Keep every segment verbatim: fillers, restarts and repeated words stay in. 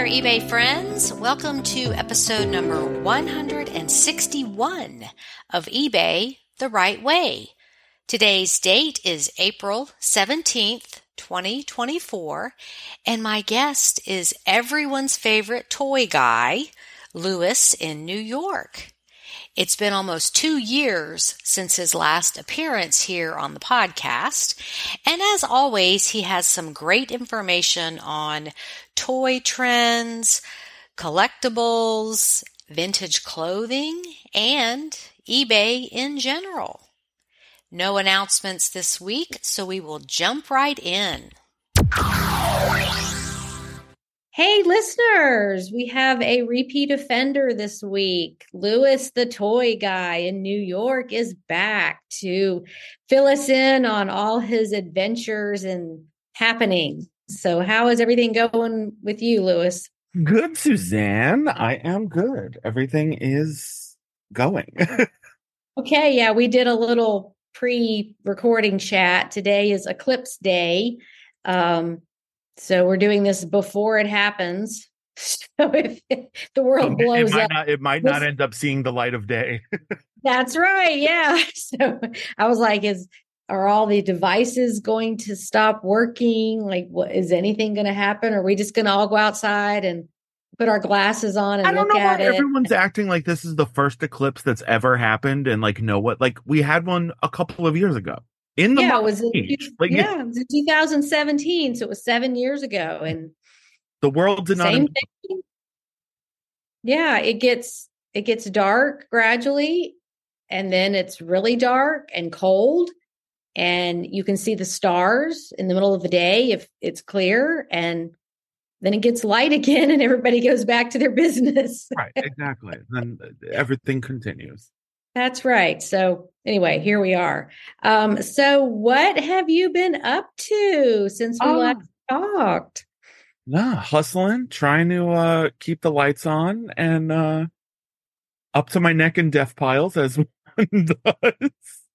there, eBay friends. Welcome to episode number one hundred sixty-one of eBay the Right Way. Today's date is April seventeenth, twenty twenty-four, and my guest is everyone's favorite toy guy, Louis in New York. It's been almost two years since his last appearance here on the podcast, and as always, he has some great information on toy trends, collectibles, vintage clothing, and eBay in general. No announcements this week, so we will jump right in. Hey, listeners, we have a repeat offender this week. Louis, the toy guy in New York, is back to fill us in on all his adventures and happenings. So how is everything going with you, Louis? Good, Suzanne. I am good. Everything is going. Okay, yeah, we did a little pre-recording chat. Today is Eclipse Day. Um, So we're doing this before it happens. So if the world blows it might up, not, it might not end up seeing the light of day. That's right. Yeah. So I was like, is are all the devices going to stop working? Like, what is anything going to happen? Are we just going to all go outside and put our glasses on and I don't look know why at it? everyone's acting like this is the first eclipse that's ever happened, and like know what? Like we had one a couple of years ago. In the yeah, it was in, like, yeah, it was in two thousand seventeen, so it was seven years ago, and the world did not. Same thing. Yeah, it gets it gets dark gradually, and then it's really dark and cold, and you can see the stars in the middle of the day if it's clear, and then it gets light again, and everybody goes back to their business. Right, exactly. Then everything continues. That's right. So anyway, here we are. Um, so what have you been up to since we oh. last talked? Yeah, hustling, trying to uh, keep the lights on, and uh, up to my neck in death piles, as one does.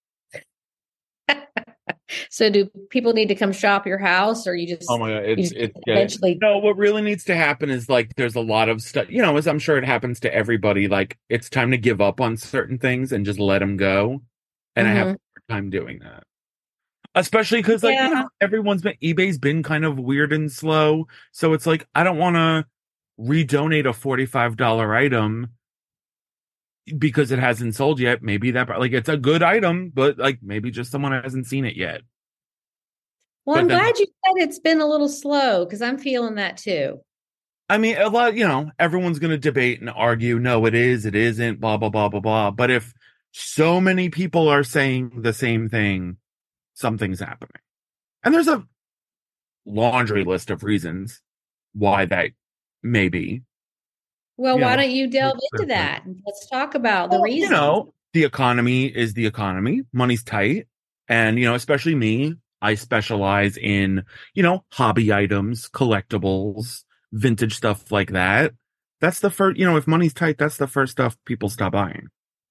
So do people need to come shop your house, or you just oh my god it's it's eventually no what really needs to happen is like there's a lot of stuff, you know, as I'm sure it happens to everybody, like it's time to give up on certain things and just let them go, and mm-hmm. I have a hard time doing that, especially because like yeah. you know, everyone's been eBay's been kind of weird and slow, so it's like I don't want to redonate a forty-five dollars item because it hasn't sold yet. Maybe that like it's a good item, but like maybe just someone hasn't seen it yet. Well, but I'm then, glad you said it's been a little slow, because I'm feeling that too. I mean, a lot, you know, everyone's going to debate and argue, no, it is, it isn't, blah, blah, blah, blah, blah. But if so many people are saying the same thing, something's happening. And there's a laundry list of reasons why that may be. Well, you why know, don't you delve into that? Let's talk about the well, reasons. You know, the economy is the economy. Money's tight. And, you know, especially me, I specialize in, you know, hobby items, collectibles, vintage stuff like that. That's the first, you know, if money's tight, that's the first stuff people stop buying.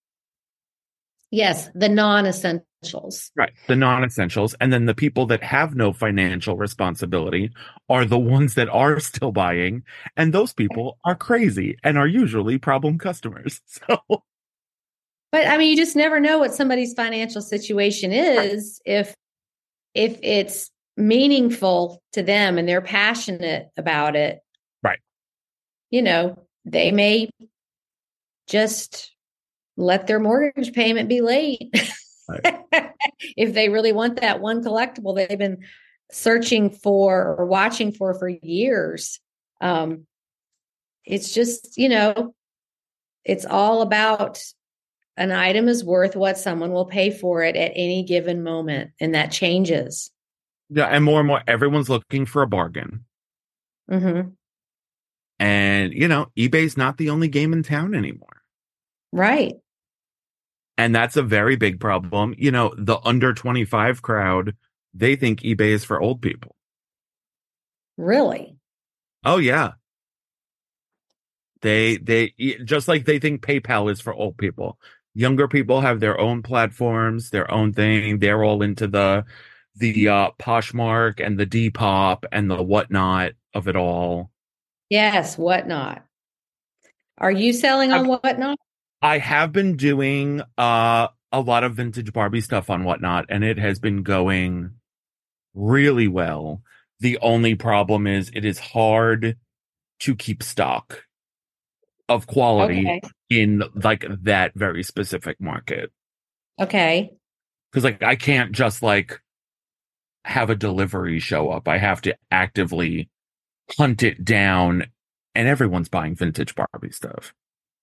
Yes, the non-essentials. Right, the non-essentials. And then the people that have no financial responsibility are the ones that are still buying. And those people are crazy and are usually problem customers. So, but I mean, you just never know what somebody's financial situation is if if it's meaningful to them and they're passionate about it. Right. You know, they may just let their mortgage payment be late. Right. If they really want that one collectible they've been searching for or watching for for years. Um, it's just, you know, it's all about an item is worth what someone will pay for it at any given moment. And that changes. Yeah. And more and more, everyone's looking for a bargain. Mm-hmm. And, you know, eBay's not the only game in town anymore. Right. And that's a very big problem. You know, the under twenty-five crowd, they think eBay is for old people. Really? Oh, yeah. They, they, just like they think PayPal is for old people. Younger people have their own platforms, their own thing. They're all into the, the uh, Poshmark and the Depop and the whatnot of it all. Yes, Whatnot. Are you selling on I've, Whatnot? I have been doing uh, a lot of vintage Barbie stuff on Whatnot, and it has been going really well. The only problem is it is hard to keep stock of quality Okay. in like that very specific market. Okay. Because like I can't just like have a delivery show up. I have to actively hunt it down, and everyone's buying vintage Barbie stuff.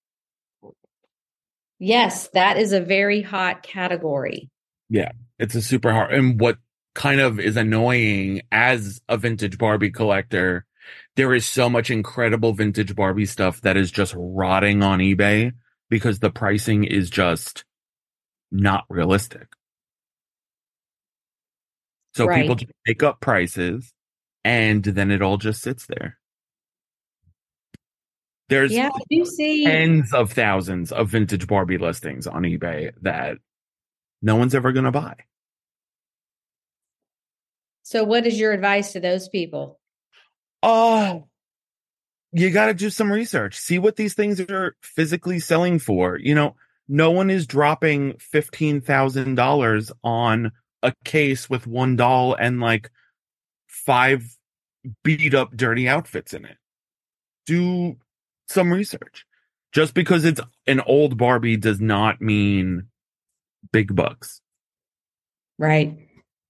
Yes, that is a very hot category. Yeah, it's a super hard. And what kind of is annoying as a vintage Barbie collector, there is so much incredible vintage Barbie stuff that is just rotting on eBay because the pricing is just not realistic. So Right. people just make up prices and then it all just sits there. There's Yeah, I do see. tens of thousands of vintage Barbie listings on eBay that no one's ever going to buy. So what is your advice to those people? Oh, you got to do some research. See what these things are physically selling for. You know, no one is dropping fifteen thousand dollars on a case with one doll and like five beat up dirty outfits in it. Do some research. Just because it's an old Barbie does not mean big bucks. Right.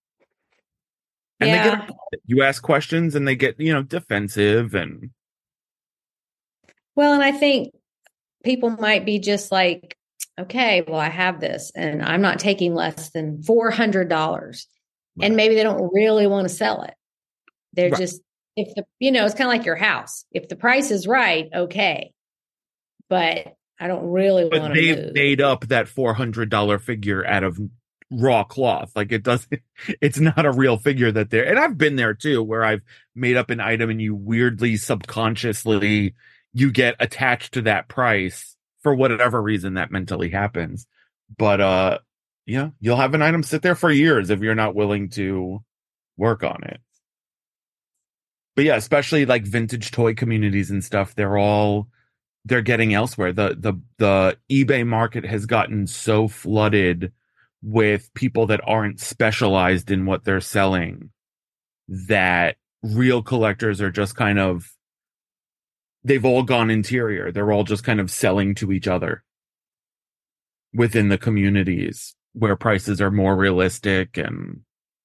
And yeah. they get, you ask questions and they get, you know, defensive and. Well, and I think people might be just like, okay, well, I have this and I'm not taking less than four hundred dollars. Right. And maybe they don't really want to sell it. They're right. just, if the, you know, it's kind of like your house. If the price is right, okay. But I don't really but want to they've move. made up that four hundred dollars figure out of raw cloth. Like it doesn't, it's not a real figure that they're, and I've been there too, where I've made up an item and you weirdly subconsciously, you get attached to that price for whatever reason that mentally happens. But, uh, yeah, you'll have an item sit there for years if you're not willing to work on it. But yeah, especially like vintage toy communities and stuff, they're all, they're getting elsewhere. The, the, the eBay market has gotten so flooded with people that aren't specialized in what they're selling that real collectors are just kind of, they've all gone interior. They're all just kind of selling to each other within the communities where prices are more realistic. And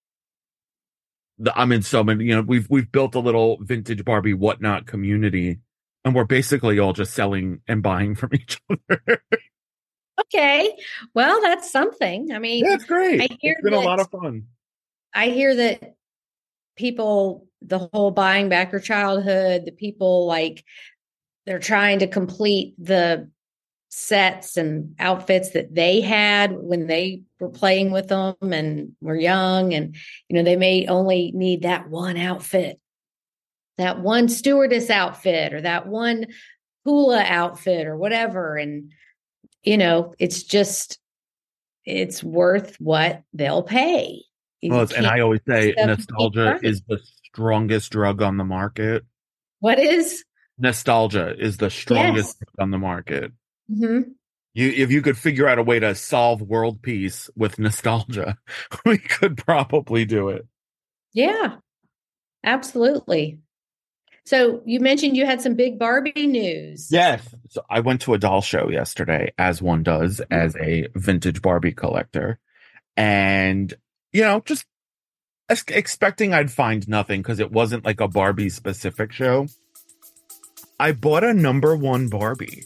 the, I'm in so many, you know, we've, we've built a little vintage Barbie Whatnot community and we're basically all just selling and buying from each other. Okay. Well, that's something. I mean, that's great. I hear it's been that, a lot of fun. I hear that people, the whole buying back your childhood, the people like, they're trying to complete the sets and outfits that they had when they were playing with them and were young. And, you know, they may only need that one outfit, that one stewardess outfit or that one hula outfit or whatever. And, you know, it's just, it's worth what they'll pay. Well, and I always say nostalgia is the strongest drug on the market. What is? Nostalgia is the strongest yes. on the market. Mm-hmm. You, if you could figure out a way to solve world peace with nostalgia, we could probably do it. Yeah, absolutely. So you mentioned you had some big Barbie news. Yes. So I went to a doll show yesterday, as one does as a vintage Barbie collector. And, you know, just expecting I'd find nothing because it wasn't like a Barbie specific show. I bought a number one Barbie.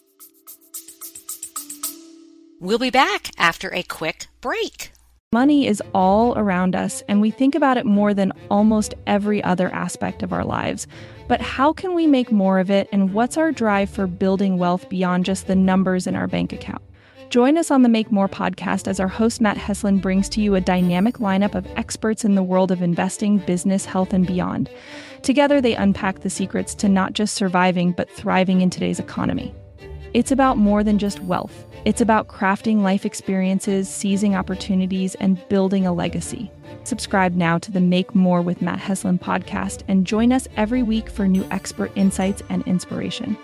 We'll be back after a quick break. Money is all around us, and we think about it more than almost every other aspect of our lives. But how can we make more of it, and what's our drive for building wealth beyond just the numbers in our bank account? Join us on the Make More podcast as our host Matt Heslin brings to you a dynamic lineup of experts in the world of investing, business, health, and beyond. Together, they unpack the secrets to not just surviving, but thriving in today's economy. It's about more than just wealth. It's about crafting life experiences, seizing opportunities, and building a legacy. Subscribe now to the Make More with Matt Heslin podcast and join us every week for new expert insights and inspiration.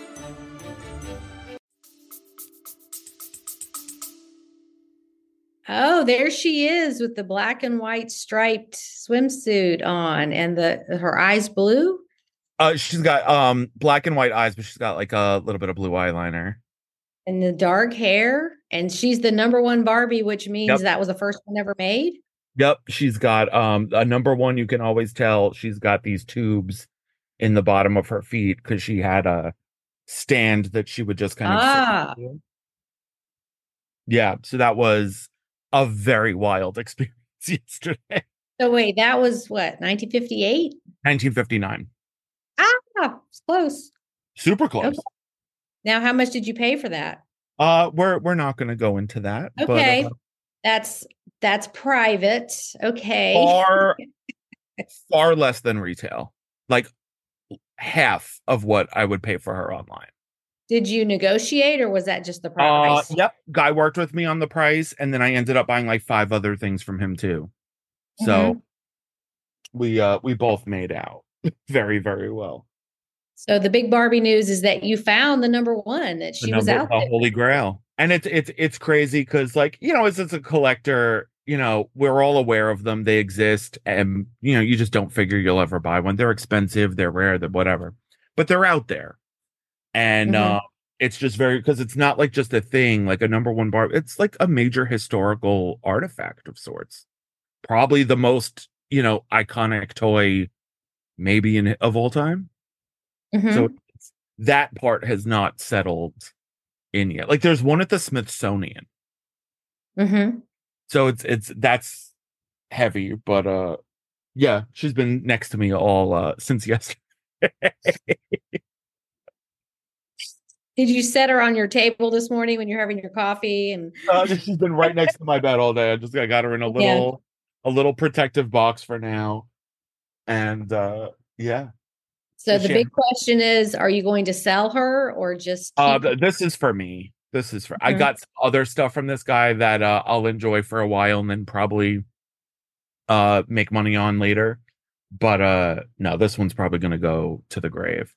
Oh, there she is with the black and white striped swimsuit on and the her eyes blue. Uh, she's got um black and white eyes, but she's got like a little bit of blue eyeliner. And the dark hair. And she's the number one Barbie, which means Yep. that was the first one ever made. Yep, she's got um a number one. You can always tell she's got these tubes in the bottom of her feet because she had a stand that she would just kind of Ah. sit into. Yeah, so that was a very wild experience yesterday. So wait, that was what, nineteen fifty-eight? nineteen fifty-nine. Ah, it's close. Super close. Okay. Now, how much did you pay for that? Uh, we're we're not going to go into that. Okay, but, uh, that's that's private. Okay, far far less than retail, like half of what I would pay for her online. Did you negotiate, or was that just the Uh, price? yep. Guy worked with me on the price, and then I ended up buying like five other things from him too. So Mhm. we uh we both made out very, very well. So the big Barbie news is that you found the number one, that The she was number, out the there. Holy Grail. And it's it's it's crazy because, like, you know, as as a collector, you know, we're all aware of them. They exist, and you know, you just don't figure you'll ever buy one. They're expensive, they're rare, they're whatever. But they're out there. And Mhm. uh it's just very, because it's not like just a thing, like a number one bar. It's like a major historical artifact of sorts. Probably the most, you know, iconic toy maybe in of all time. Mhm. So it's, that part has not settled in yet. Like there's one at the Smithsonian. Mhm. So it's it's that's heavy, but uh yeah, she's been next to me all uh since yesterday. Did you set her on your table this morning when you're having your coffee? And Uh, she's been right next to my bed all day. I just I got her in a Yeah. little a little protective box for now. And uh yeah. so Does the she big have- question is, are you going to sell her or just keep Uh her? th- this is for me. This is for I Mhm. got some other stuff from this guy that uh I'll enjoy for a while and then probably uh make money on later. But uh no, this one's probably gonna go to the grave.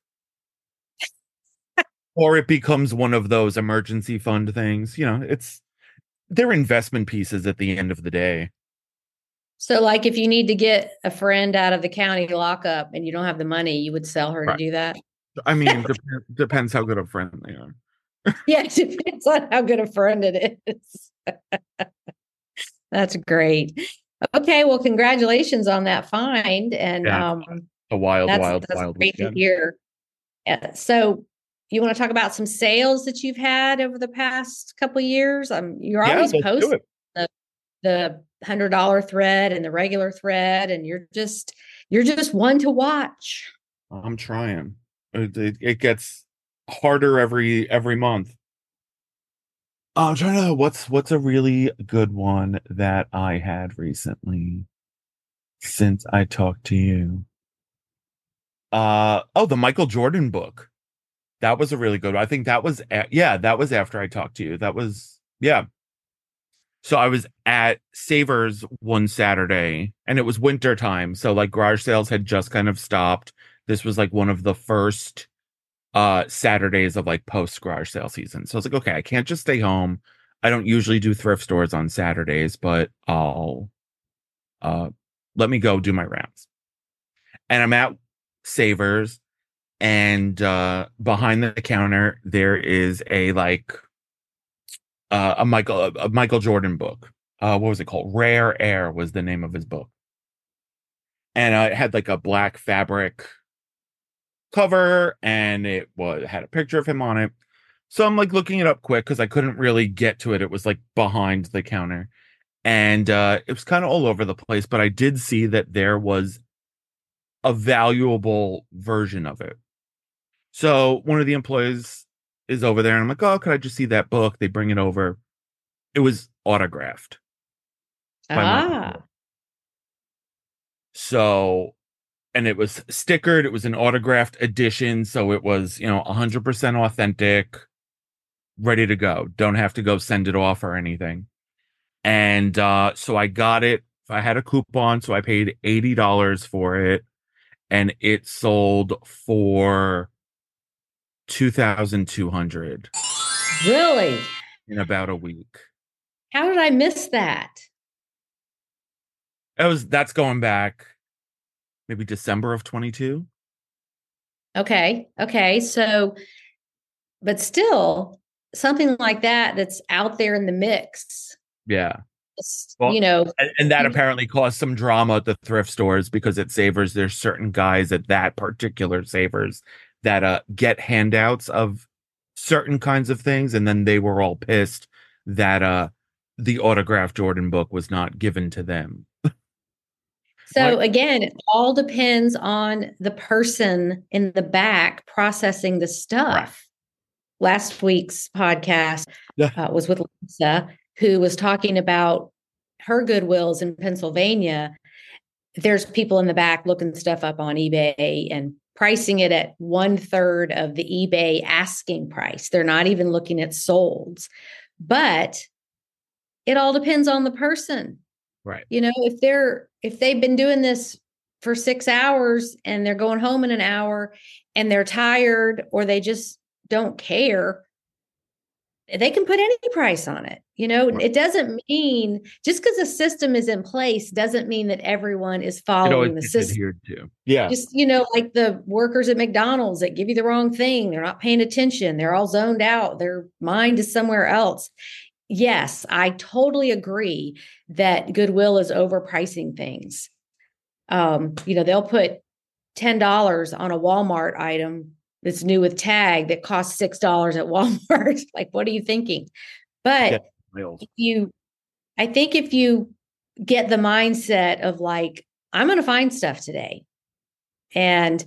Or it becomes one of those emergency fund things. You know, it's they're investment pieces at the end of the day. So like if you need to get a friend out of the county lockup and you don't have the money, you would sell her Right. to do that? I mean, dep- depends how good a friend they are. Yeah, it depends on how good a friend it is. That's great. Okay, well, congratulations on that find. And Yeah. um, A wild, that's, wild, that's wild great weekend. to hear. Yeah, so you want to talk about some sales that you've had over the past couple of years? Um, you're Yeah, always let's do posting it. the the hundred dollar thread and the regular thread, and you're just you're just one to watch. I'm trying. It, it, it gets harder every every month. I'm trying to. What's what's a really good one that I had recently since I talked to you? Uh oh, the Michael Jordan book. That was a really good one. I think that was a- yeah, that was after I talked to you. That was yeah. So I was at Savers one Saturday and it was winter time. So like garage sales had just kind of stopped. This was like one of the first uh Saturdays of like post garage sale season. So I was like, okay, I can't just stay home. I don't usually do thrift stores on Saturdays, but I'll uh let me go do my rounds. And I'm at Savers, and uh behind the counter there is a like uh, a Michael a, a Michael Jordan book. Uh, what was it called? Rare Air was the name of his book, and uh, it had like a black fabric cover, and it was had a picture of him on it. So I'm like looking it up quick because I couldn't really get to it. It was like behind the counter, and uh, it was kind of all over the place. But I did see that there was a valuable version of it. So one of the employees is over there, and I'm like, oh, could I just see that book? They bring it over. It was autographed. by Michael Ah, Jordan. So, and it was stickered. It was an autographed edition. So it was, you know, one hundred percent authentic, ready to go. Don't have to go send it off or anything. And uh, so I got it I had a coupon, so I paid eighty dollars for it, and it sold for two thousand two hundred Really? in about a week. How did I miss that? That was that's going back maybe December of twenty-two. Okay. Okay. So, but still, something like that that's out there in the mix. Yeah. It's, Well, you know, and, and that apparently caused some drama at the thrift stores because at Savers, there's certain guys at that particular Savers that uh get handouts of certain kinds of things, and then they were all pissed that uh the autographed Jordan book was not given to them. so What? again, it all depends on the person in the back processing the stuff. Right. Last week's podcast Yeah. uh, was with Lisa, who was talking about her Goodwills in Pennsylvania. There's people in the back looking stuff up on eBay and pricing it at one third of the eBay asking price. They're not even looking at solds, but it all depends on the person. Right. You know, if they're if they've been doing this for six hours and they're going home in an hour and they're tired or they just don't care, they can put any price on it. You know, Right. it doesn't mean just because a system is in place doesn't mean that everyone is It following always the gets system. adhered to. Yeah. Just, you know, like the workers at McDonald's that give you the wrong thing. They're not paying attention. They're all zoned out. Their mind is somewhere else. Yes, I totally agree that Goodwill is overpricing things. Um, you know, they'll put ten dollars on a Walmart item that's new with tag that costs six dollars at Walmart. Like, what are you thinking? But Yeah, miles. if you, I think if you get the mindset of like, I'm going to find stuff today, and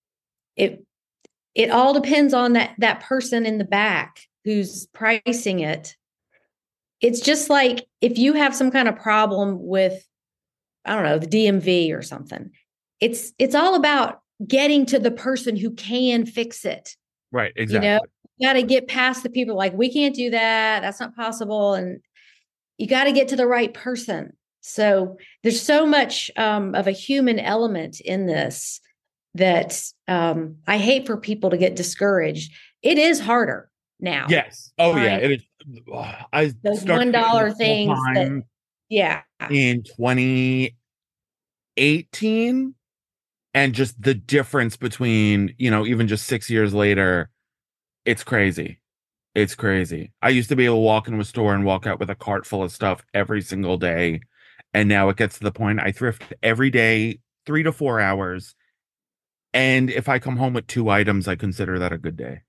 it it all depends on that that person in the back who's pricing it. It's just like if you have some kind of problem with, I don't know, the D M V or something. It's it's all about getting to the person who can fix it. Right. Exactly. You know, you got to get past the people like, we can't do that. That's not possible. And you got to get to the right person. So there's so much um, of a human element in this that um, I hate for people to get discouraged. It is harder now. Yes. Oh yeah. Right. It is. I Those started one dollar full things that, time yeah. in twenty eighteen, and just the difference between, you know, even just six years later, it's crazy. It's crazy. I used to be able to walk into a store and walk out with a cart full of stuff every single day. And now it gets to the point I thrift every day, three to four hours. And if I come home with two items, I consider that a good day.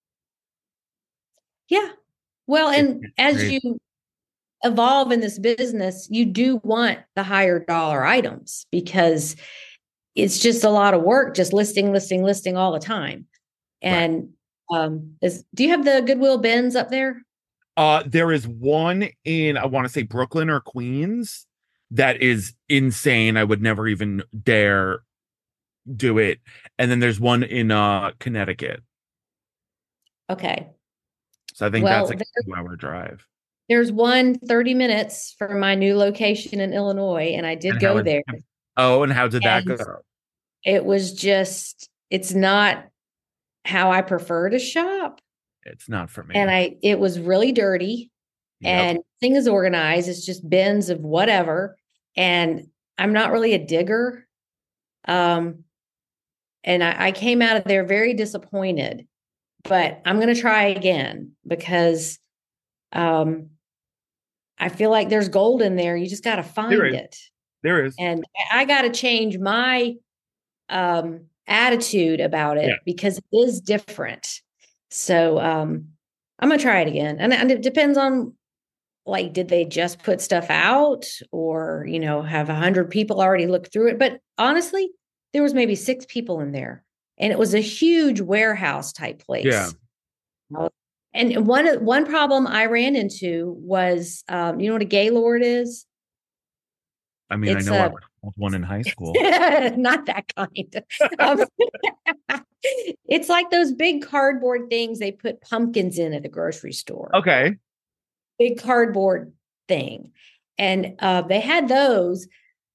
Yeah. Well, and It's as crazy. you evolve in this business, you do want the higher dollar items because it's just a lot of work, just listing, listing, listing all the time. And um, is do you have the Goodwill bins up there? Uh, there is one in, I want to say Brooklyn or Queens that is insane. I would never even dare do it. And then there's one in uh Connecticut. Okay. So I think Well, that's like there- a two hour drive. There's one thirty minutes for my new location in Illinois, and I did And how go it- there. Oh, and how did that And go? It was just, it's not how I prefer to shop. It's not for me. And I, it was really dirty. Yep. And thing is organized. It's just bins of whatever. And I'm not really a digger. Um, and I, I came out of there very disappointed, but I'm going to try again because um, I feel like there's gold in there. You just got to find There is. it. There is. And I got to change my um, attitude about it Yeah. because it is different. So um, I'm going to try it again. And, and it depends on, like, did they just put stuff out or, you know, have a hundred people already looked through it? But honestly, there was maybe six people in there and it was a huge warehouse type place. Yeah. And one, one problem I ran into was, um, you know what a Gaylord is? I mean, It's I know I a- was one in high school. Not that kind. Um, it's like those big cardboard things they put pumpkins in at the grocery store. Okay. Big cardboard thing. And uh, they had those,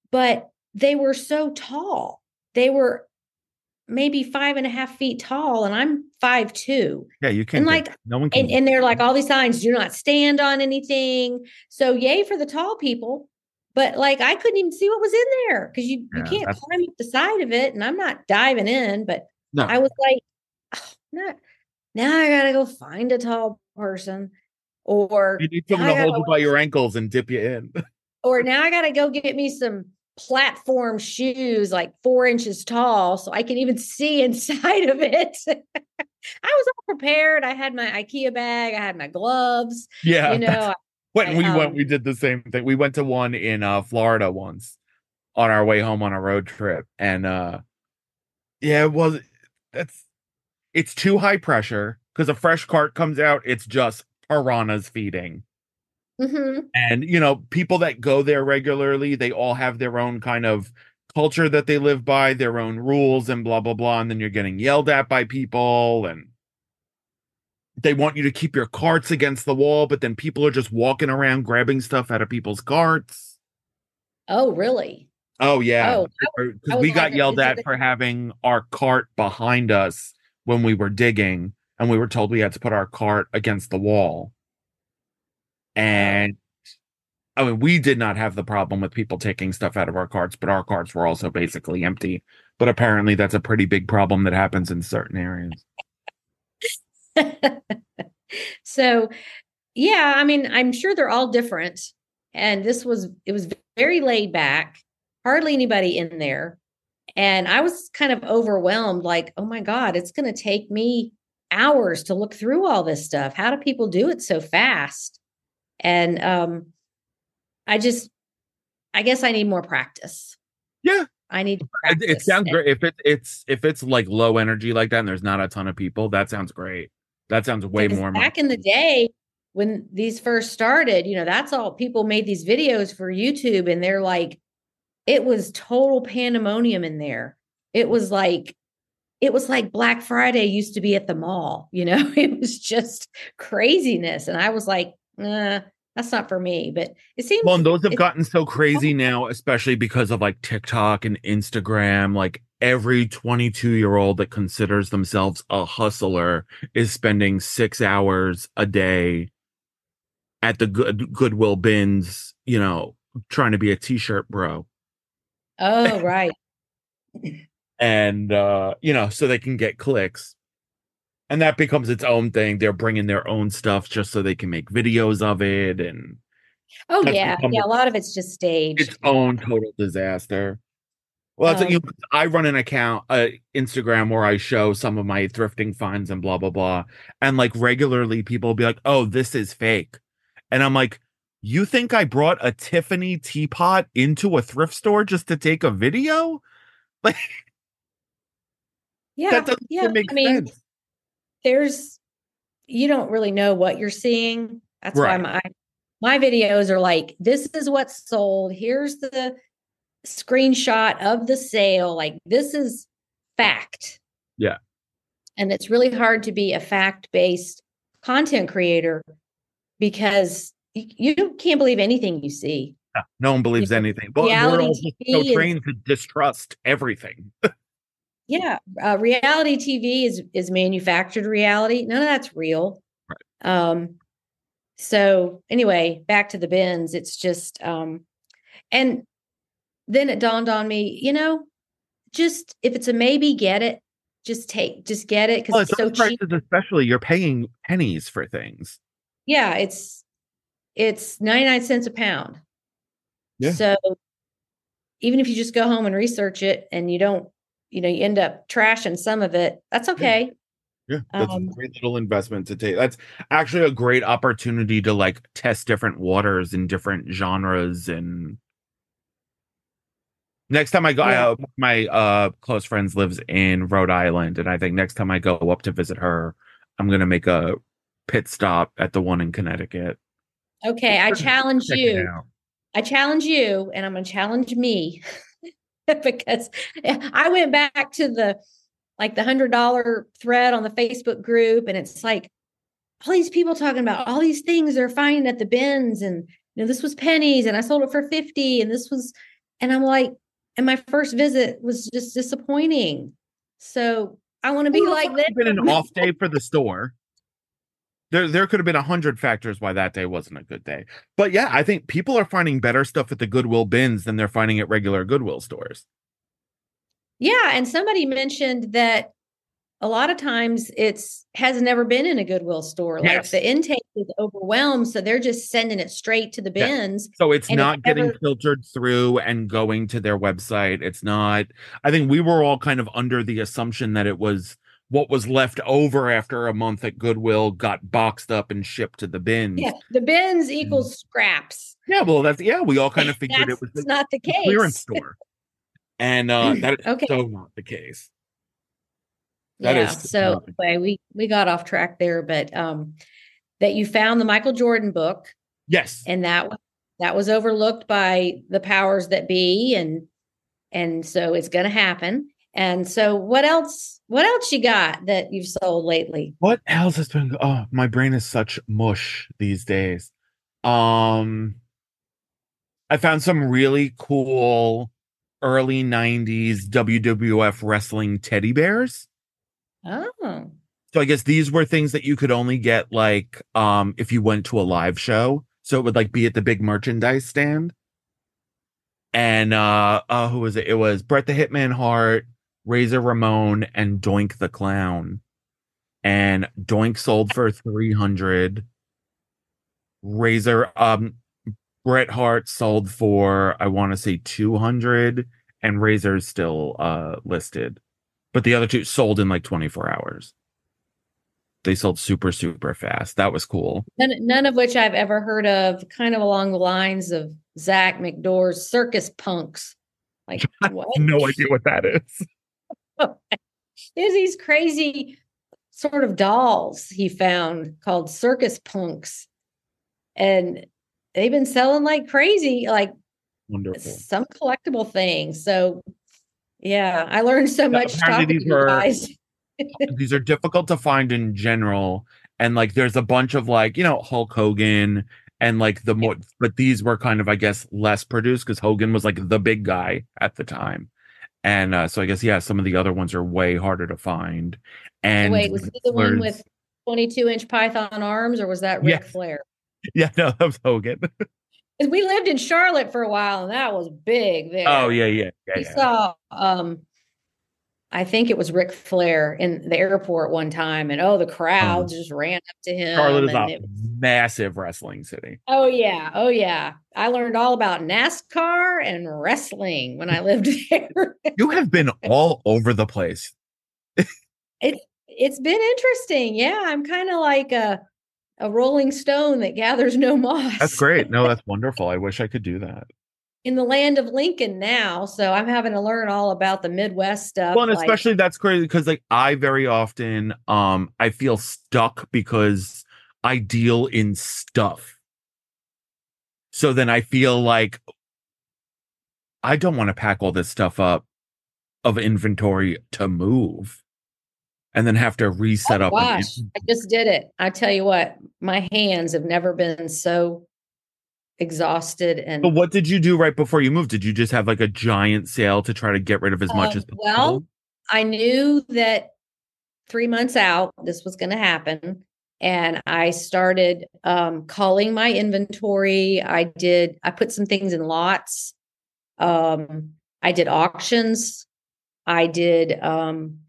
but they were so tall. They were maybe five and a half feet tall, and I'm five two. Yeah, you can't. And like, get, no one can. And, and they're like all these signs: do not stand on anything. So yay for the tall people. But like, I couldn't even see what was in there because you, yeah, you can't that's... climb up the side of it. And I'm not diving in, but no. I was like, oh, no, now I got to go find a tall person. Or you need someone to hold you by your ankles and dip you in. Or now I got to go get me some platform shoes, like four inches tall, so I can even see inside of it. I was all prepared. I had my IKEA bag. I had my gloves. Yeah. You know, when I, we um, went, we did the same thing. We went to one in uh, Florida once on our way home on a road trip. And uh, yeah, it was, that's, it's too high pressure because a fresh cart comes out. It's just piranhas feeding. Mm-hmm. And, you know, people that go there regularly, they all have their own kind of culture that they live by, their own rules and blah, blah, blah. And then you're getting yelled at by people and they want you to keep your carts against the wall, but then people are just walking around grabbing stuff out of people's carts. Oh, really? Oh, yeah. Oh, because we got yelled at for having our cart behind us when we were digging, and we were told we had to put our cart against the wall. And I mean, we did not have the problem with people taking stuff out of our carts, but our carts were also basically empty. But apparently that's a pretty big problem that happens in certain areas. So, yeah, I mean, I'm sure they're all different. And this was, it was very laid back, hardly anybody in there. And I was kind of overwhelmed, like, oh my God, it's going to take me hours to look through all this stuff. How do people do it so fast? And um, I just, I guess I need more practice. Yeah. I need to practice. It, it sounds great. If it, it's, if it's like low energy like that and there's not a ton of people, that sounds great. That sounds way more. Back in the day when these first started, you know, that's all people made these videos for YouTube, and they're like, it was total pandemonium in there. It was like, it was like Black Friday used to be at the mall, you know, it was just craziness. And I was like, nah, that's not for me. But it seems well, and those have gotten so crazy now, especially because of like TikTok and Instagram. Like every twenty-two year old that considers themselves a hustler is spending six hours a day at the good Goodwill bins, you know, trying to be a t-shirt bro. Oh, right. And, uh, you know, so they can get clicks. And that becomes its own thing. They're bringing their own stuff just so they can make videos of it. And oh, yeah. Yeah. A lot of it's just staged. Its own total disaster. Well, that's um, you know, I run an account, uh, Instagram, where I show some of my thrifting finds and blah, blah, blah. And like regularly people will be like, oh, this is fake. And I'm like, you think I brought a Tiffany teapot into a thrift store just to take a video? Like, yeah, that doesn't yeah. make I mean, sense. There's, you don't really know what you're seeing. That's right. why my, my videos are like, this is what's sold. Here's the screenshot of the sale. Like, this is fact. Yeah. And it's really hard to be a fact-based content creator because you, you can't believe anything you see. No, no one believes you know, anything. But we're all so trained to distrust everything. Yeah, uh, reality T V is is manufactured reality. None of that's real. Right. Um, so anyway, back to the bins. It's just, um, and then it dawned on me, you know, just if it's a maybe, get it. Just take, just get it because well, it's so cheap. Especially, you're paying pennies for things. Yeah, it's it's ninety-nine cents a pound. Yeah. So even if you just go home and research it, and you don't. You know, you end up trashing some of it. That's okay. Yeah, yeah that's um, a great little investment to take. That's actually a great opportunity to like test different waters in different genres. And next time I go, yeah. I, uh, my uh, close friends lives in Rhode Island, and I think next time I go up to visit her, I'm gonna make a pit stop at the one in Connecticut. Okay, I challenge you. I challenge you, and I'm gonna challenge me. Because I went back to the like the hundred dollar thread on the Facebook group, and it's like all these people talking about all these things they're finding at the bins, and you know this was pennies, and I sold it for fifty, and this was And I'm like, and my first visit was just disappointing. So I want to be Well, like it this. could have been an off day for the store. There, there could have been a hundred factors why that day wasn't a good day. But yeah, I think people are finding better stuff at the Goodwill bins than they're finding at regular Goodwill stores. Yeah. And somebody mentioned that a lot of times it's has never been in a Goodwill store. Like Yes. the intake is overwhelmed. So they're just sending it straight to the bins. So it's and not it's getting never- filtered through and going to their website. It's not, I think we were all kind of under the assumption that it was what was left over after a month at Goodwill got boxed up and shipped to the bins. Yeah. The bins equals scraps. Yeah, well, that's, yeah, we all kind of figured it was That's the, not the the case. clearance store. And uh, that is Okay. so not the case. That yeah. is So anyway, we, we got off track there, but um, that you found the Michael Jordan book. Yes. And that that was overlooked by the powers that be. And and so it's going to happen. And so what else, what else you got that you've sold lately? What else has been, oh, my brain is such mush these days. Um, I found some really cool early nineties W W F wrestling teddy bears. Oh. So I guess these were things that you could only get like um if you went to a live show. So it would like be at the big merchandise stand. And uh, uh who was it? It was Bret the Hitman Hart, Razor Ramon, and Doink the Clown. And Doink sold for three hundred. Razor um Bret Hart sold for I want to say two hundred, and Razor's still uh listed. But the other two sold in like twenty-four hours. They sold super, super fast. That was cool. None, none of which I've ever heard of, kind of along the lines of Zach McDore's Circus Punks. Like, what? No idea what that is. There's these crazy sort of dolls he found called Circus Punks. And they've been selling like crazy, like Wonderful. some collectible thing. So, yeah, I learned so much Apparently talking these to you are- guys. These are difficult to find in general. And like there's a bunch of like, you know, Hulk Hogan and like the more, but these were kind of, I guess, less produced because Hogan was like the big guy at the time. And uh, so I guess, yeah, some of the other ones are way harder to find. And Wait, was he the one with twenty-two inch python arms, or was that Ric Yes. Flair? Yeah, no, that was Hogan. Because we lived in Charlotte for a while, and that was big there. Oh, yeah, yeah, yeah. We yeah. saw, um, I think it was Ric Flair in the airport one time, and oh, the crowds just ran up to him. Charlotte is and a it was- massive wrestling city. oh yeah, oh yeah. I learned all about NASCAR and wrestling when I lived there. You have been all over the place. It's it's been interesting. Yeah, I'm kind of like a a rolling stone that gathers no moss. That's great. No, that's wonderful. I wish I could do that. In the land of Lincoln now, so I'm having to learn all about the Midwest stuff. Well, and like- especially that's crazy because like I very often um I feel stuck because I deal in stuff. So then I feel like I don't want to pack all this stuff up of inventory to move and then have to reset oh, up. an gosh, I just did it. I tell you what, my hands have never been so exhausted. And But what did you do right before you moved? Did you just have like a giant sale to try to get rid of as much Um, as possible? well, I knew that three months out, this was going to happen. And I started um, calling my inventory. I did, I put some things in lots. Um, I did auctions. I did, um,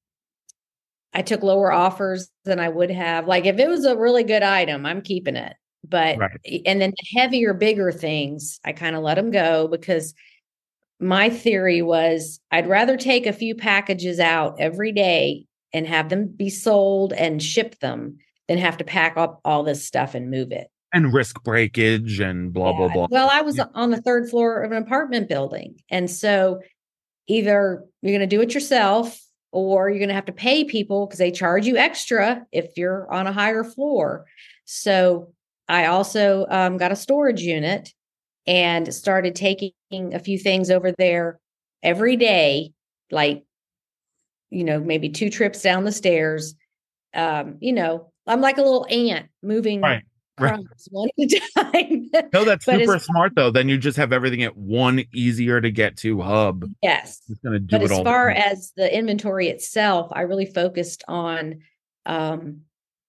I took lower offers than I would have. Like if it was a really good item, I'm keeping it. But, Right. and then the heavier, bigger things, I kind of let them go because my theory was I'd rather take a few packages out every day and have them be sold and ship them than have to pack up all this stuff and move it. And risk breakage and blah, blah, Yeah. blah. Well, I was Yeah. on the third floor of an apartment building. And so either you're going to do it yourself or you're going to have to pay people because they charge you extra if you're on a higher floor. So I also um, got a storage unit and started taking a few things over there every day, like, you know, maybe two trips down the stairs. Um, you know, I'm like a little ant moving Right. Right. crumbs one at a time. No, that's But super as, smart though. Then you just have everything at one easier to get to hub. yes. It's gonna do But it as all. far as the inventory itself, I really focused on um,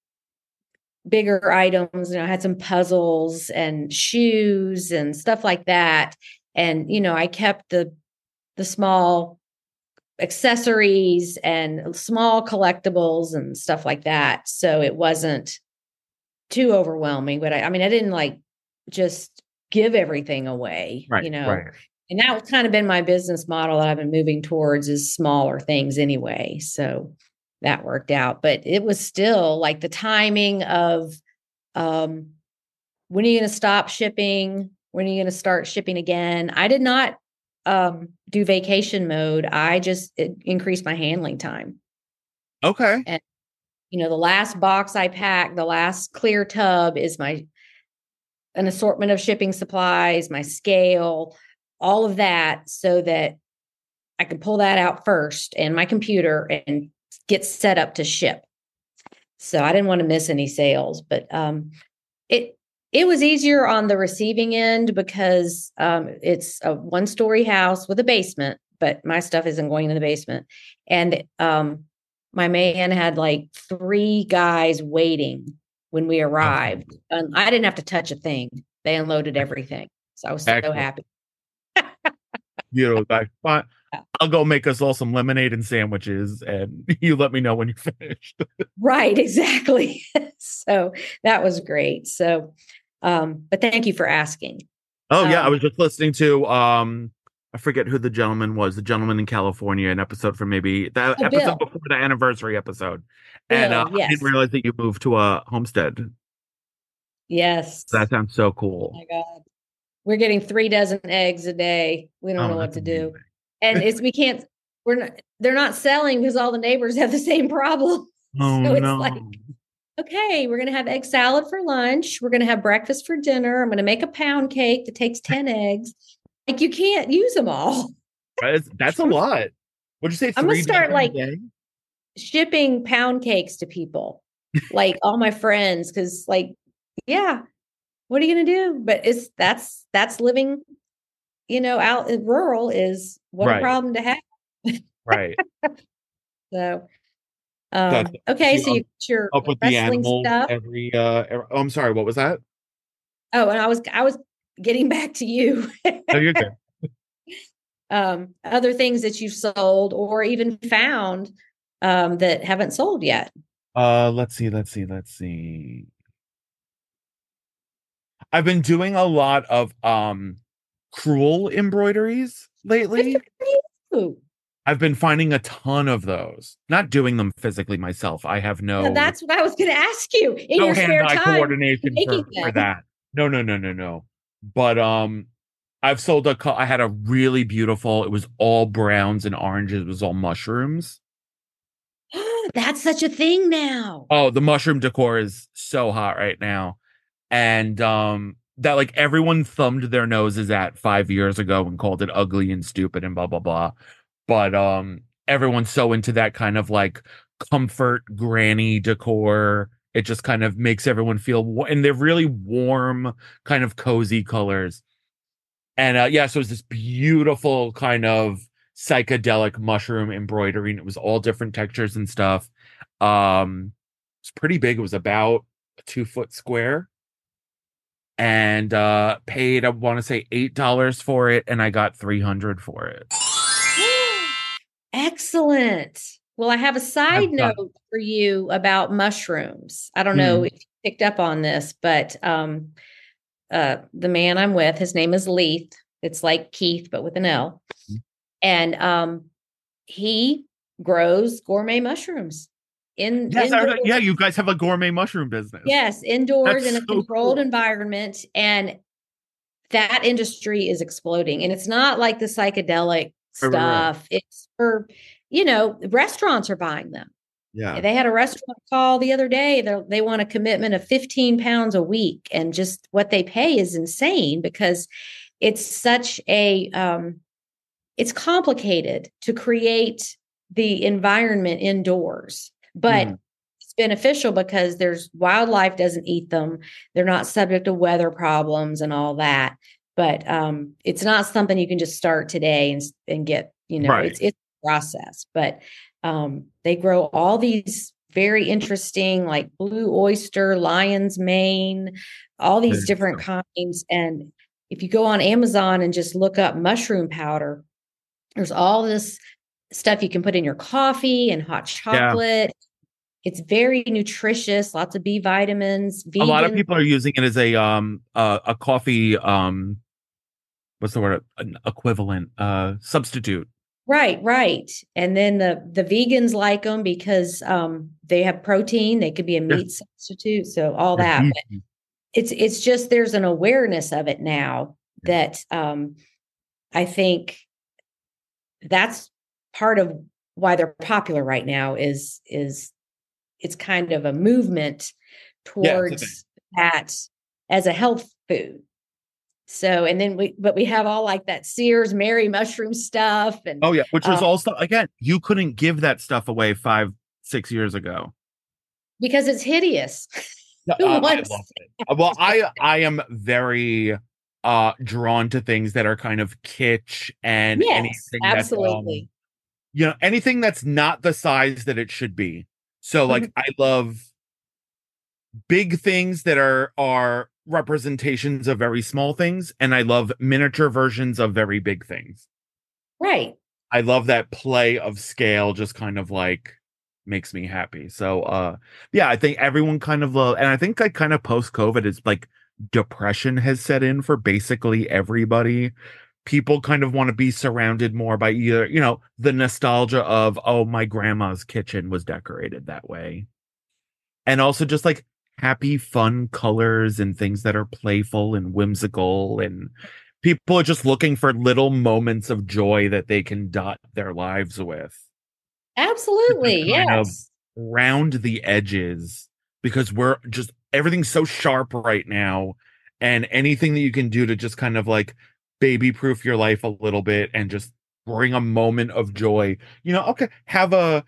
bigger items. You know, I had some puzzles and shoes and stuff like that. And, you know, I kept the the small accessories and small collectibles and stuff like that. So it wasn't too overwhelming. But I, I mean, I didn't like just give everything away, Right, you know. right. And that's kind of been my business model that I've been moving towards, is smaller things anyway. So that worked out. But it was still like the timing of um, when are you going to stop shipping? When are you going to start shipping again? I did not um, do vacation mode. I just increased my handling time. Okay. And, you know, the last box I packed, the last clear tub is my, an assortment of shipping supplies, my scale, all of that, so that I could pull that out first and my computer and get set up to ship. So I didn't want to miss any sales, but um, it, It was easier on the receiving end because um, it's a one-story house with a basement, but my stuff isn't going in the basement. And um, my man had like three guys waiting when we arrived. Um, I didn't have to touch a thing. They unloaded everything. So I was so Excellent. happy. You know, like, fine. I'll go make us all some lemonade and sandwiches, and you let me know when you're finished. Right, exactly. So that was great. So, um, but thank you for asking. Oh yeah, Um, I was just listening to um I forget who the gentleman was, the gentleman in California, an episode from maybe the Oh, episode Bill. before the anniversary episode. And Bill, uh, I yes. didn't realize that you moved to a homestead. Yes. That sounds so Oh cool. my God. We're getting three dozen eggs a day. We don't Oh, know what that's to do. amazing. And it's, we can't, we're not, they're not selling because all the neighbors have the same problem. Oh So it's no. like, okay, we're going to have egg salad for lunch. We're going to have breakfast for dinner. I'm going to make a pound cake that takes ten eggs. Like, you can't use them all. That's, that's a lot. What'd you say? I'm gonna Three start, dozen a like, day? shipping pound cakes to people, like all my friends. Cause like, yeah, what are you going to do? But it's, that's, that's living, you know, out in rural is what Right. a problem to have. Right. So, um, That's- okay. you So you up- got your Up with the wrestling animals stuff. every uh every, oh, I'm sorry, what was that? Oh, and I was, I was getting back to you. No, you're good. um, other things that you've sold or even found, um, that haven't sold yet. Uh let's see, let's see, let's see. I've been doing a lot of um cruel embroideries lately. Ooh, I've been finding a ton of those. Not doing them physically myself. I have no now that's what I was going to ask you in no your spare hand-eye time. coordination for, making for them. that. No, no, no, no, no. But um I've sold a co- I had a really beautiful, it was all browns and oranges, it was all mushrooms. That's such a thing now. Oh, the mushroom decor is so hot right now. And um that like everyone thumbed their noses at five years ago and called it ugly and stupid and blah blah blah. But um everyone's so into that kind of like comfort granny decor. It just kind of makes everyone feel wa- and they're really warm, kind of cozy colors. And uh yeah, so it's this beautiful kind of psychedelic mushroom embroidery, and it was all different textures and stuff. Um it's pretty big. It was about a two foot square. And uh paid, I want to say eight dollars for it, and I got three hundred for it. Excellent. Well, I have a side I've got- note for you about mushrooms. I don't Hmm. know if you picked up on this, but um, uh, the man I'm with, his name is Leith. It's like Keith, but with an L. Mhm. And um, he grows gourmet mushrooms in Yes, I indoors. heard- yeah, you guys have a gourmet mushroom business. Yes, indoors That's in a so controlled cool. environment. And that industry is exploding. And it's not like the psychedelic Right, right, right. stuff. It's for, you know, restaurants are buying them. Yeah. They had a restaurant call the other day. They they want a commitment of fifteen pounds a week. And just what they pay is insane because it's such a, um, it's complicated to create the environment indoors. But Mm. as it's beneficial because there's wildlife doesn't eat them. They're not subject to weather problems and all that. But um, it's not something you can just start today and, and get, you know, Right. it's it's a process. But um, they grow all these very interesting, like blue oyster, lion's mane, all these different kinds. And if you go on Amazon and just look up mushroom powder, there's all this stuff you can put in your coffee and hot chocolate. Yeah. It's very nutritious, lots of B vitamins. Vegan. A lot of people are using it as a um uh, a coffee um what's the word, an equivalent uh substitute. Right, right. And then the the vegans like them because um they have protein. They could be a meat yeah. substitute. So all They're that. But it's it's just there's an awareness of it now yeah. that um I think that's part of why they're popular right now is is it's kind of a movement towards yeah, that as a health food. So, and then we, but we have all like that Sears Mary mushroom stuff. And oh yeah, which was um, all stuff, again, you couldn't give that stuff away five, six years ago. Because it's hideous. No, uh, I love it. Well, I, I am very uh, drawn to things that are kind of kitsch and yes, anything absolutely. That, um, you know, anything that's not the size that it should be. So like, mm-hmm. I love big things that are, are representations of very small things. And I love miniature versions of very big things. Right. I love that play of scale, just kind of like makes me happy. So, uh, yeah, I think everyone kind of love, and I think like kind of post COVID is like depression has set in for basically everybody. People kind of want to be surrounded more by either, you know, the nostalgia of, oh, my grandma's kitchen was decorated that way. And also just like happy, fun colors and things that are playful and whimsical. And people are just looking for little moments of joy that they can dot their lives with. Absolutely. Kind yes. of round the edges because we're just, everything's so sharp right now. And anything that you can do to just kind of like baby proof your life a little bit and just bring a moment of joy, you know, okay, have a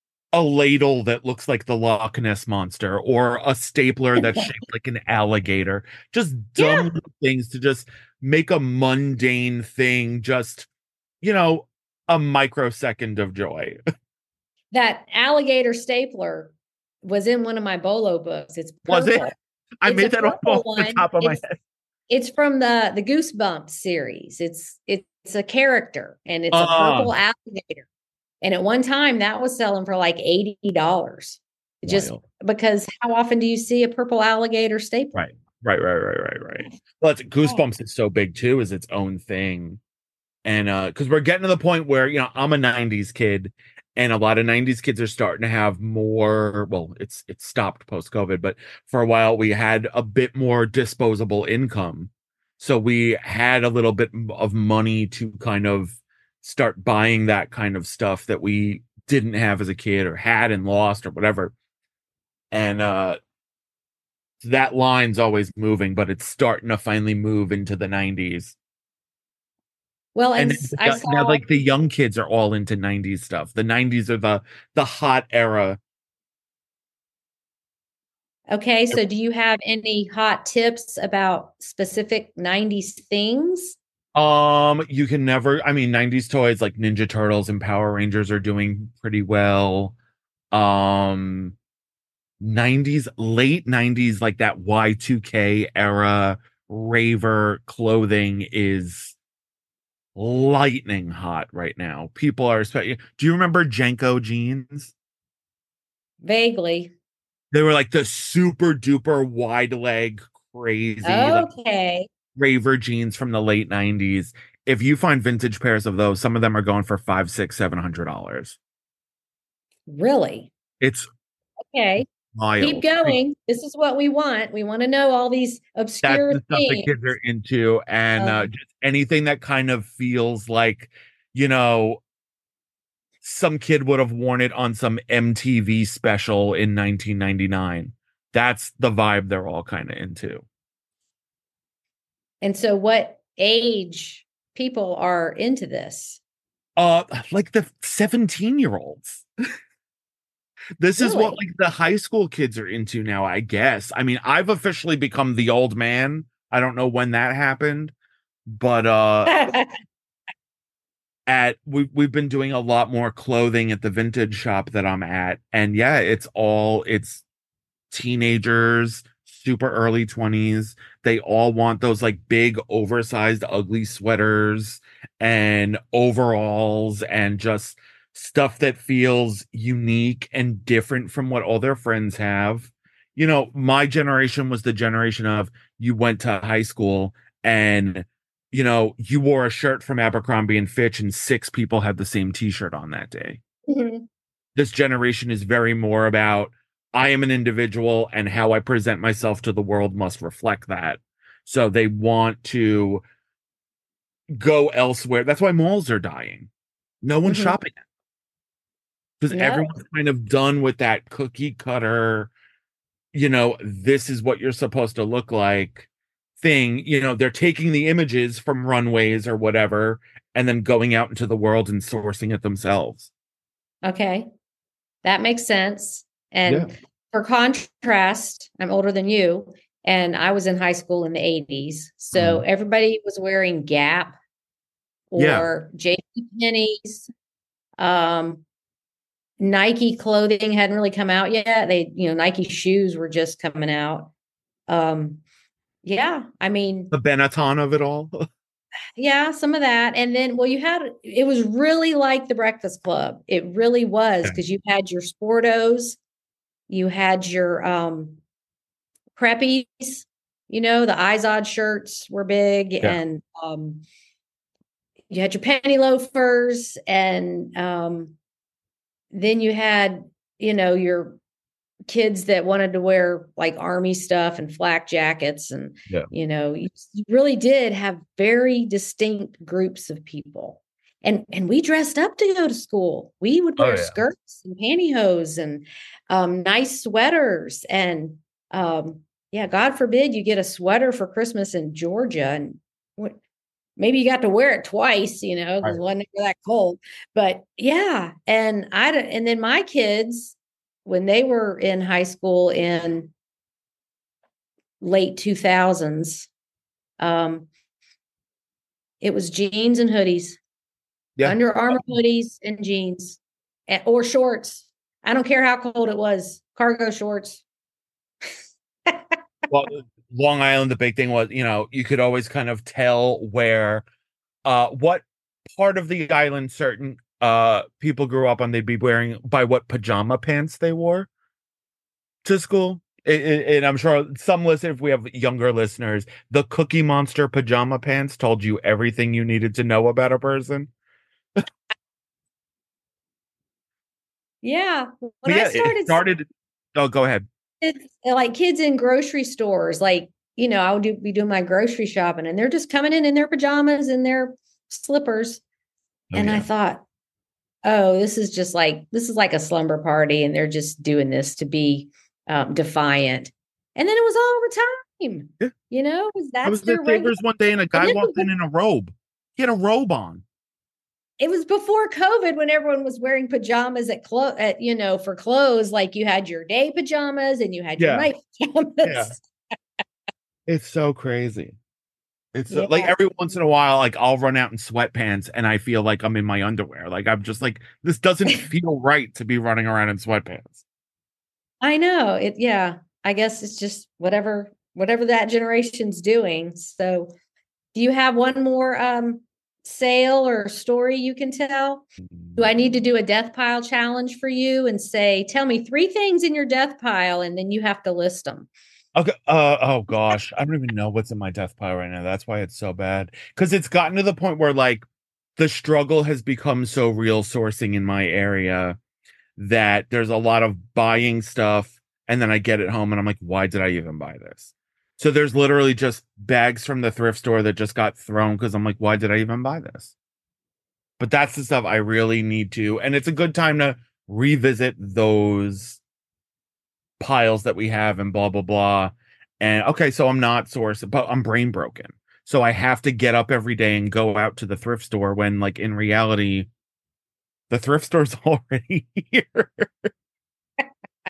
a ladle that looks like the Loch Ness monster or a stapler that's shaped like an alligator, just dumb yeah. things to just make a mundane thing just, you know, a microsecond of joy. That alligator stapler was in one of my Bolo books. It's purple. Was it? I it's made that off one. the top of it's, my head. It's from the the Goosebumps series. It's it's a character and it's uh, a purple alligator. And at one time that was selling for like eighty dollars. Just because how often do you see a purple alligator stapler? Right, right, right, right, right, right. Well, it's, Goosebumps is so big too, is its own thing. And uh, because we're getting to the point where, you know, I'm a nineties kid. And a lot of nineties kids are starting to have more, well, it's it's stopped post-COVID, but for a while we had a bit more disposable income. So we had a little bit of money to kind of start buying that kind of stuff that we didn't have as a kid or had and lost or whatever. And uh, that line's always moving, but it's starting to finally move into the nineties. Well, and, and I saw now, like the young kids are all into nineties stuff. The nineties are the the hot era. Okay, so do you have any hot tips about specific nineties things? Um, you can never, I mean, nineties toys like Ninja Turtles and Power Rangers are doing pretty well. Um, nineties, late nineties, like that Y two K era raver clothing is lightning hot right now. People are, do you remember Janko jeans? Vaguely. They were like the super duper wide leg, crazy, okay, like, raver jeans from the late nineties. If you find vintage pairs of those, some of them are going for five, six, seven hundred dollars. Really? It's okay. Wild. Keep going. This is what we want. We want to know all these obscure That's the things stuff the kids are into, and um, uh, just anything that kind of feels like, you know, some kid would have worn it on some M T V special in nineteen ninety-nine. That's the vibe they're all kind of into. And so, what age people are into this? Uh, like the seventeen-year-olds. This is what Really? like the high school kids are into now, I guess. I mean, I've officially become the old man. I don't know when that happened, but uh at we've we've been doing a lot more clothing at the vintage shop that I'm at. And yeah, it's all it's teenagers, super early twenties. They all want those like big oversized ugly sweaters and overalls and just stuff that feels unique and different from what all their friends have. You know, my generation was the generation of you went to high school and you know, you wore a shirt from Abercrombie and Fitch and six people had the same t-shirt on that day. Mhm. This generation is very more about I am an individual and how I present myself to the world must reflect that. So they want to go elsewhere. That's why malls are dying. No one's Mhm. shopping because No. everyone's kind of done with that cookie cutter, you know, this is what you're supposed to look like thing. You know, they're taking the images from runways or whatever and then going out into the world and sourcing it themselves. Okay. That makes sense. Yeah. And for contrast, I'm older than you, and I was in high school in the eighties. So Mhm. everybody was wearing Gap Yeah. or J C Penney's. Um, Nike clothing hadn't really come out yet. They, you know, Nike shoes were just coming out. Um, yeah, I mean, The Benetton of it all. yeah, some of that. And then, well, you had, it was really like the Breakfast Club. It really was Yeah. because you had your Sportos, you had your um, preppies, you know, the Izod shirts were big, Yeah. and um, you had your penny loafers, and um, then you had, you know, your kids that wanted to wear like army stuff and flak jackets. And, Yeah. you know, you, you really did have very distinct groups of people. And, and we dressed up to go to school. We would wear Oh, yeah. skirts and pantyhose and um, nice sweaters. And um, yeah, God forbid you get a sweater for Christmas in Georgia. And what, maybe you got to wear it twice, you know, because Right. it wasn't that cold. But yeah, and I and then my kids, when they were in high school in late two thousands, um, it was jeans and hoodies, Yeah. Under Armour hoodies and jeans, or shorts. I don't care how cold it was, cargo shorts. Well, Long Island, the big thing was, you know, you could always kind of tell where, uh, what part of the island certain uh people grew up on. They'd be wearing by what pajama pants they wore to school. It, it, and I'm sure some listeners, if we have younger listeners, the Cookie Monster pajama pants told you everything you needed to know about a person. Yeah, when But yeah, I started, it started. Oh, go ahead. it's like kids in grocery stores, like, you know, I would do, be doing my grocery shopping, and they're just coming in in their pajamas and their slippers. Oh, And yeah. I thought, oh, this is just like, this is like a slumber party, and they're just doing this to be um, defiant. And then it was all the time, Yeah. you know, that's I was their at regular. Savers one day and a guy And then walked it in in a robe. He had a robe on. it was before COVID, when everyone was wearing pajamas at clo- at, you know, for clothes. Like you had your day pajamas and you had your Yeah. night pajamas. Yeah. It's so crazy. It's so, Yeah. like every once in a while, like I'll run out in sweatpants and I feel like I'm in my underwear. Like I'm just like, this doesn't feel right to be running around in sweatpants. I know it. Yeah. I guess it's just whatever, whatever that generation's doing. So do you have one more um, sale or story you can tell? Do I need to do a death pile challenge for you and say, tell me three things in your death pile, and then you have to list them? Okay. Uh, oh gosh, I don't even know what's in my death pile right now. That's why it's so bad. Because it's gotten to the point where like the struggle has become so real sourcing in my area that there's a lot of buying stuff, and then I get it home and I'm like, why did I even buy this? So there's literally just bags from the thrift store that just got thrown because I'm like, why did I even buy this? But that's the stuff I really need to, and it's a good time to revisit those piles that we have and blah blah blah. And okay, so I'm not sourcing, but I'm brain broken. So I have to get up every day and go out to the thrift store when like in reality the thrift store's already here.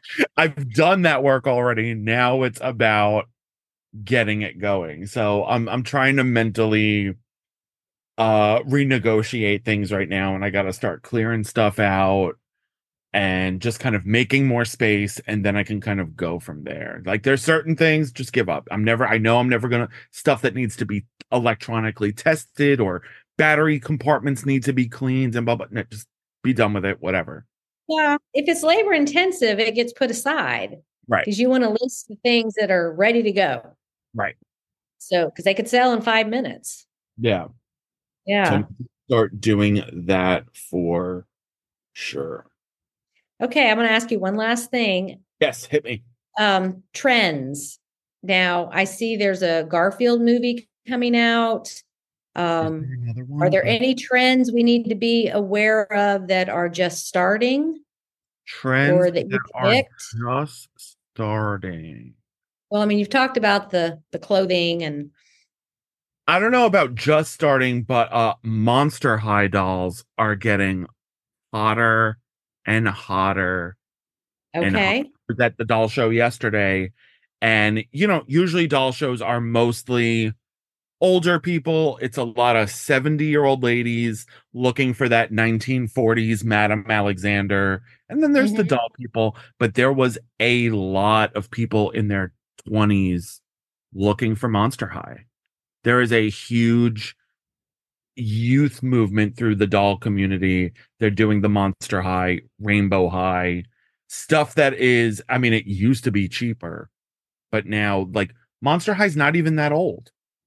I've done that work already. Now it's about getting it going. So I'm I'm trying to mentally uh renegotiate things right now, and I got to start clearing stuff out and just kind of making more space, and then I can kind of go from there. Like there's certain things just give up. I'm never I know I'm never going to stuff that needs to be electronically tested or battery compartments need to be cleaned and blah blah. No, just be done with it, whatever. Yeah. If it's labor intensive, it gets put aside. Right. Because you want to list the things that are ready to go. Right. So, because they could sell in five minutes. Yeah. Yeah. So start doing that for sure. Okay. I'm going to ask you one last thing. Yes, hit me. Um, trends. Now, I see there's a Garfield movie coming out. Um, Another one? Are there any trends we need to be aware of that are just starting? Trends or that you that are picked? just starting. Well, I mean, you've talked about the the clothing and I don't know about just starting, but uh Monster High dolls are getting hotter and hotter. And okay. hotter. I was at the doll show yesterday, and you know, usually doll shows are mostly older people. It's a lot of seventy year old ladies looking for that nineteen forties Madame Alexander. And then there's Mm-hmm. the doll people, but there was a lot of people in their twenties looking for Monster High. There is a huge youth movement through the doll community. They're doing the Monster High, Rainbow High stuff that is, I mean, it used to be cheaper, but now like Monster High's not even that old.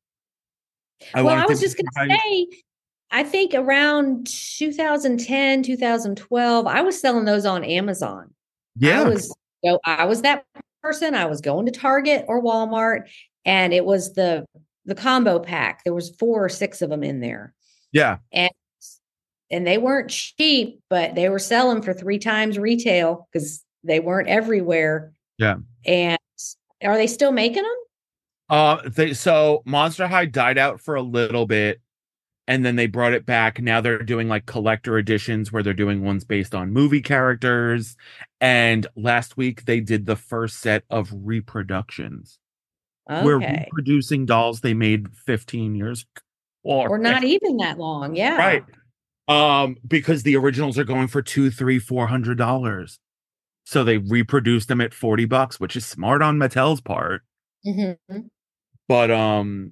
I well, I was just going to say, I think around two thousand ten, two thousand twelve, I was selling those on Amazon. Yeah. I was, you know, I was that person. I was going to Target or Walmart, and it was the the combo pack. There was four or six of them in there. Yeah. And and they weren't cheap, but they were selling for three times retail because they weren't everywhere. Yeah. And are they still making them? Uh, they, so Monster High died out for a little bit, and then they brought it back. Now they're doing like collector editions where they're doing ones based on movie characters. And last week they did the first set of reproductions. Okay. We're reproducing dolls they made fifteen years or, or not even that long. Yeah. Right. Um, because the originals are going for two, three, four hundred dollars. So they reproduced them at forty bucks, which is smart on Mattel's part. Mm-hmm. But um,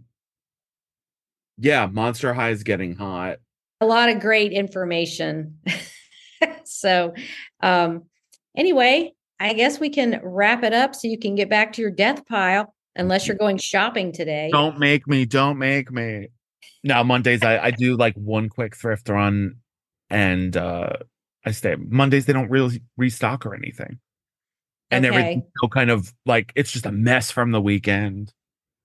yeah, Monster High is getting hot. A lot of great information. So, um, anyway, I guess we can wrap it up so you can get back to your death pile, unless you're going shopping today. Don't make me. Don't make me. Now Mondays, I, I do like one quick thrift run, and uh, I stay. Mondays they don't really restock or anything, and okay. everything's still kind of like it's just a mess from the weekend.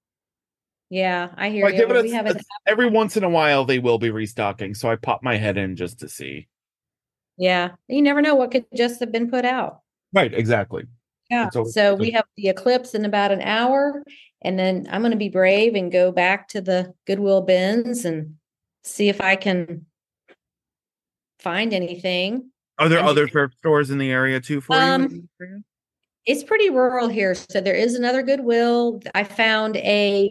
Yeah, I hear I you. give it a, we have a, every once in a while they will be restocking, so I pop my head in just to see. Yeah, you never know what could just have been put out. Right, exactly. Yeah. Always, so we have the eclipse in about an hour, and then I'm going to be brave and go back to the Goodwill bins and see if I can find anything. Are there and, other thrift stores in the area too for um, you? It's pretty rural here, so there is another Goodwill. I found a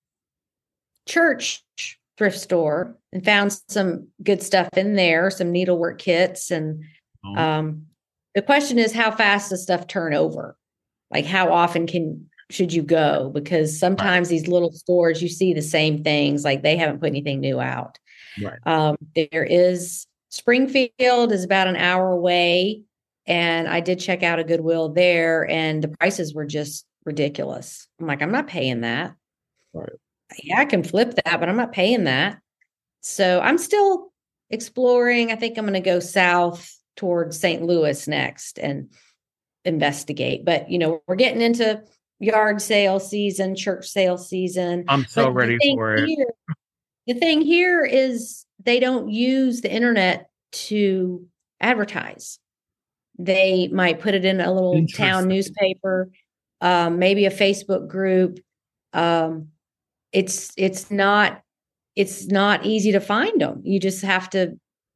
church thrift store and found some good stuff in there, some needlework kits. And oh. um, the question is, how fast does stuff turn over? Like, how often can should you go? Because sometimes right. these little stores, you see the same things, like they haven't put anything new out. Right. Um, there is Springfield is about an hour away, and I did check out a Goodwill there, and the prices were just ridiculous. I'm like, I'm not paying that. Right. Yeah, I can flip that, but I'm not paying that. So I'm still exploring. I think I'm going to go south towards Saint Louis next and investigate. But, you know, we're getting into yard sale season, church sale season. I'm so ready for it. Here, the thing here is they don't use the internet to advertise. They might put it in a little town newspaper, um, maybe a Facebook group. Um, It's it's not it's not easy to find them. You just have to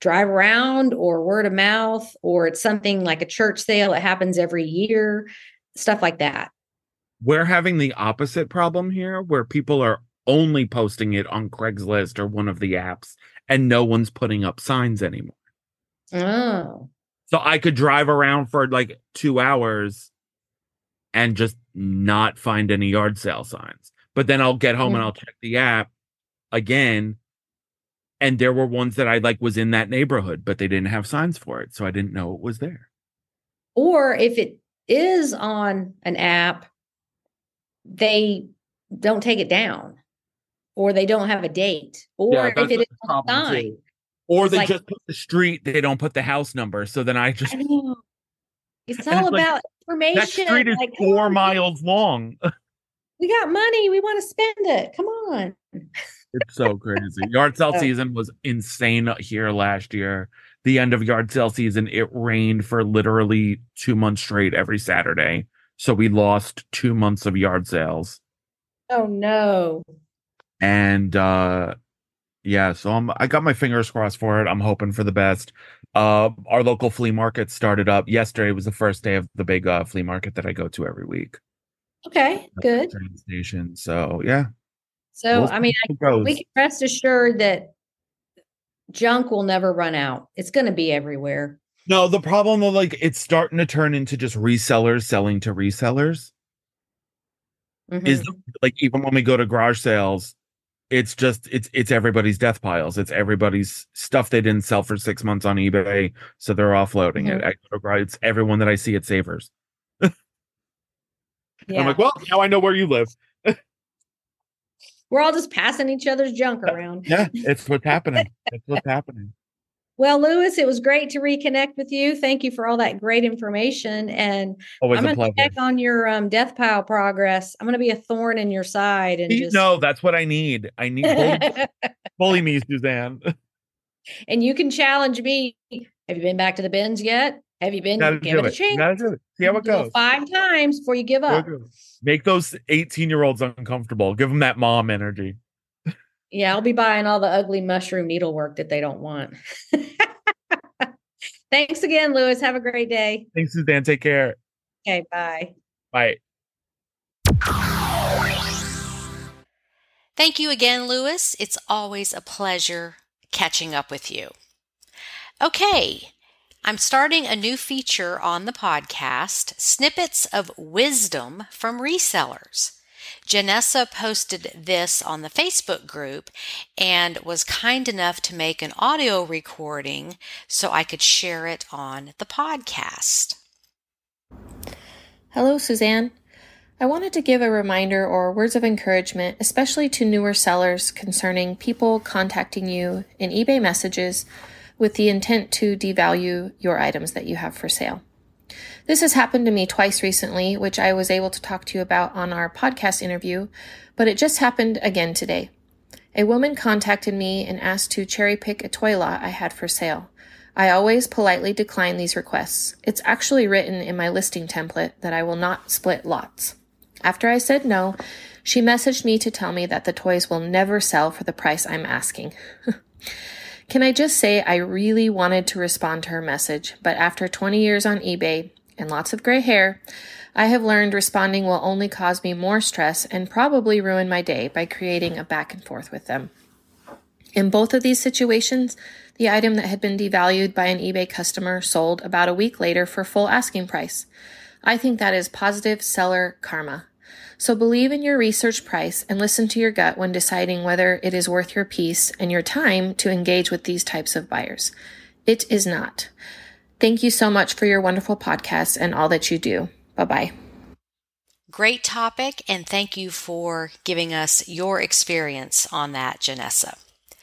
drive around or word of mouth, or it's something like a church sale that happens every year, stuff like that. We're having the opposite problem here where people are only posting it on Craigslist or one of the apps and no one's putting up signs anymore. Oh. So I could drive around for like two hours and just not find any yard sale signs. But then I'll get home Mm-hmm. and I'll check the app again. And there were ones that I like was in that neighborhood, but they didn't have signs for it. So I didn't know it was there. Or if it is on an app, they don't take it down, or they don't have a date, or Yeah, if that's it a is on a problem, sign. too. Or It's they like- just put the street, they don't put the house number. So then I just I know. It's And all it's like, about information. that street is Like, come four on, miles long. we got money. We want to spend it. Come on. It's so crazy. Yard sale Oh. season was insane here last year. The end of yard sale season, it rained for literally two months straight every Saturday. So we lost two months of yard sales. Oh no. And uh yeah, so I'm I got my fingers crossed for it. I'm hoping for the best. Uh our local flea market started up. Yesterday was the first day of the big uh, flea market that I go to every week. Okay, good. Train station. So yeah. So We'll I mean, see how it goes. we can rest assured that junk will never run out. It's going to be everywhere. No, the problem though, like it's starting to turn into just resellers selling to resellers. Mhm. Is like even when we go to garage sales, it's just it's it's everybody's death piles. It's everybody's stuff they didn't sell for six months on eBay, so they're offloading Mhm. it. I go to garage, it's everyone that I see at Savers. Yeah. I'm like, well, now I know where you live. We're all just passing each other's junk around. Yeah, it's what's happening. It's what's happening. Well, Lewis, it was great to reconnect with you. Thank you for all that great information. And Always I'm a going to pleasure. check on your um, death pile progress. I'm going to be a thorn in your side and just No, that's what I need. I need bully, bully me, Suzanne. and you can challenge me. Have you been back to the bins yet? Have you been? Gotta Give do it a it. chance. Gotta do it. See how it Do it goes. five times before you give See how up. it goes. Make those eighteen-year-olds uncomfortable. Give them that mom energy. Yeah, I'll be buying all the ugly mushroom needlework that they don't want. Thanks again, Lewis. Have a great day. Thanks, Suzanne. Take care. Okay, bye. Bye. Thank you again, Lewis. It's always a pleasure catching up with you. Okay, I'm starting a new feature on the podcast, Snippets of Wisdom from Resellers. Janessa posted this on the Facebook group and was kind enough to make an audio recording so I could share it on the podcast. Hello, Suzanne. I wanted to give a reminder or words of encouragement, especially to newer sellers concerning people contacting you in eBay messages with the intent to devalue your items that you have for sale. This has happened to me twice recently, which I was able to talk to you about on our podcast interview, but it just happened again today. A woman contacted me and asked to cherry pick a toy lot I had for sale. I always politely decline these requests. It's actually written in my listing template that I will not split lots. After I said no, she messaged me to tell me that the toys will never sell for the price I'm asking. Can I just say I really wanted to respond to her message, but after twenty years on eBay and lots of gray hair, I have learned responding will only cause me more stress and probably ruin my day by creating a back and forth with them. In both of these situations, the item that had been devalued by an eBay customer sold about a week later for full asking price. I think that is positive seller karma. So believe in your research price and listen to your gut when deciding whether it is worth your peace and your time to engage with these types of buyers. It is not. Thank you so much for your wonderful podcast and all that you do. Bye-bye. Great topic, and thank you for giving us your experience on that, Janessa.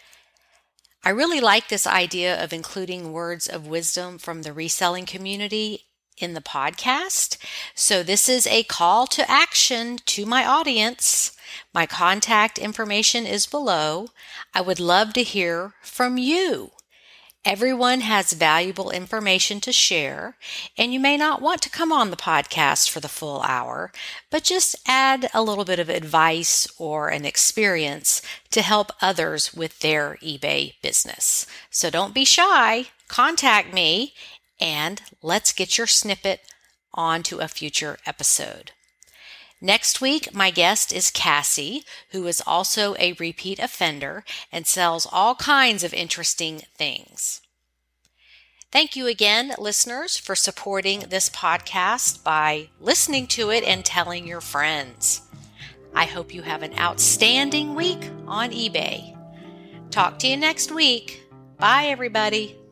I really like this idea of including words of wisdom from the reselling community in the podcast. So this is a call to action to my audience. My contact information is below. I would love to hear from you. Everyone has valuable information to share, and you may not want to come on the podcast for the full hour, but just add a little bit of advice or an experience to help others with their eBay business. So don't be shy, contact me, and let's get your snippet onto a future episode. Next week, my guest is Cassie, who is also a repeat offender and sells all kinds of interesting things. Thank you again, listeners, for supporting this podcast by listening to it and telling your friends. I hope you have an outstanding week on eBay. Talk to you next week. Bye, everybody.